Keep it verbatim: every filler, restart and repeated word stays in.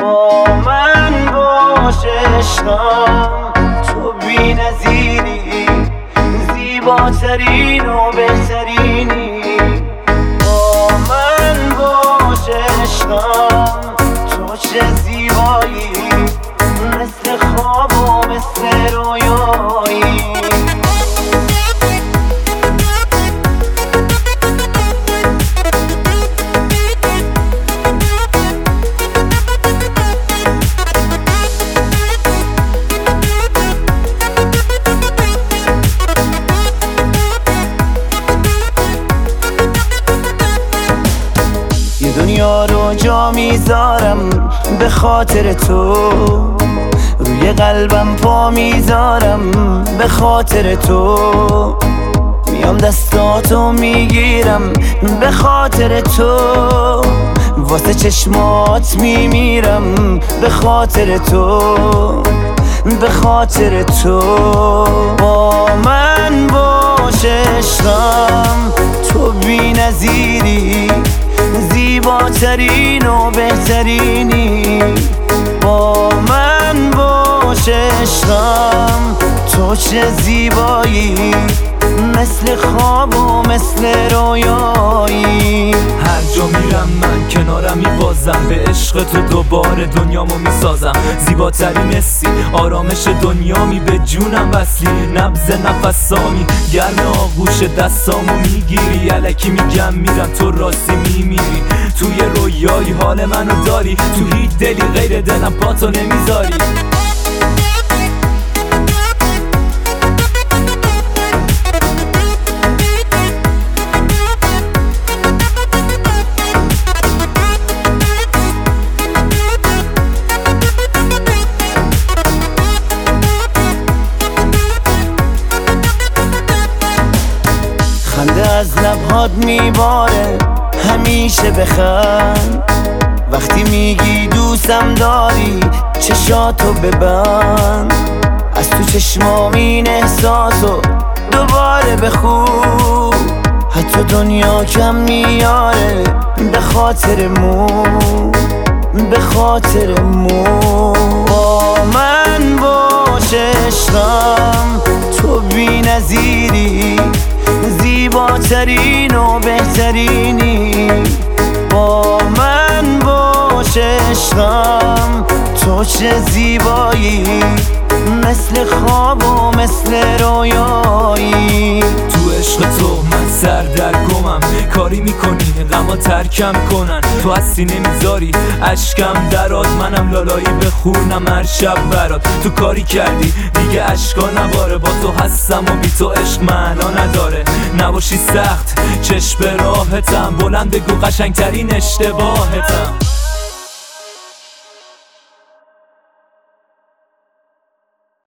با من باش عشقم، تو بی نظیری، زیباترین و بهترینی. با من باش عشقم، تو چه زیبایی، مثل خواب و مثل رویایی. دنیا رو جا میذارم به خاطر تو، روی قلبم پا میذارم به خاطر تو، میام دستاتو میگیرم به خاطر تو، واسه چشمات میمیرم به خاطر تو، به خاطر تو. با من باش عشقم، تو بی نظیری، زیباترین و بهترینی. با من باش عشقم، تو چه زیبایی، مثل خواب و مثل رویایی. هر جا میرم من کنارم میبازم، به عشق تو دوباره دنیامو میسازم. زیباترین حسی، آرامش دنیامی، به جونم وصلی، نبض نفسامی، گرم آغوش دستامو میگیری. الکی میگم میرم، تو راستی میمیری. توی رویایی حال منو داری، تو هیچ دلی غیر دلم پاتو نمیذاری. خنده از لبهات میباره، همیشه بخند. وقتی میگی دوستم داری، چشاتو ببند. از تو چشمام این احساسو دوباره بخون. حتی دنیا کم میاره به خاطر مو، به خاطر مو. با من باش عشقم، تو بی نظیری، زیباترین و بهترینی. با من باش عشقم، تو چه زیبایی، مثل خواب و مثل رویایی. تو عشق تو من سردرگمم، کاری میکنی غما ترکم کنن. تو هستی نمیذاری عشقم دراد، منم لالایی بخونم هر شب برات. تو کاری کردی دیگه عشقا نباره، با تو هستم و بی تو عشق معنا نداره. نباشی سخت چشم به راحتم، بلند بگو قشنگترین اشتباهتم.